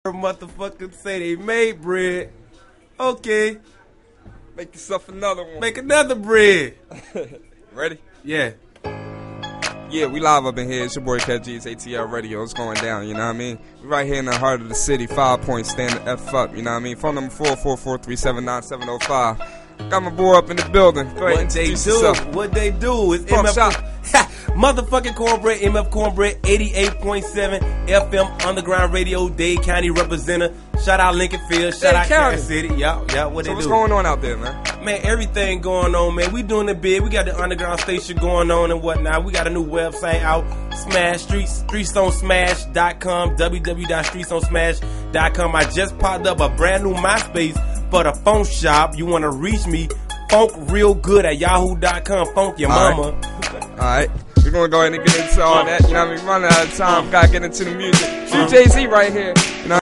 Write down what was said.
Motherfuckers say they made bread. Okay. Make yourself another one. Make another bread. Ready? Yeah. Yeah, we live up in here. It's your boy Cat G's ATL Radio. It's going down, you know what I mean? We right here in the heart of the city. 5 Points, stand the F up, you know what I mean? Phone number 444-379-705. Got my boy up in the building. Go ahead, introduce yourself. What they do is Pump shop. Motherfucking Cornbread, MF Cornbread, 88.7 FM Underground Radio, Dade County representative. Shout out Lincoln Field, shout out Kansas City. Yeah, what so they do. What's going on out there, man? Man, everything going on, man. We doing the big. We got the underground station going on and whatnot. We got a new website out, Smash StreetsOnSmash.com, www.streetsonsmash.com. I just popped up a brand new MySpace for the phone shop. You want to reach me, funkrealgood at yahoo.com. Funk your mama. All right. We're going to go ahead and get into all that. You know what I mean? Running out of time. Got to get into the music. Jay-Z right here. You know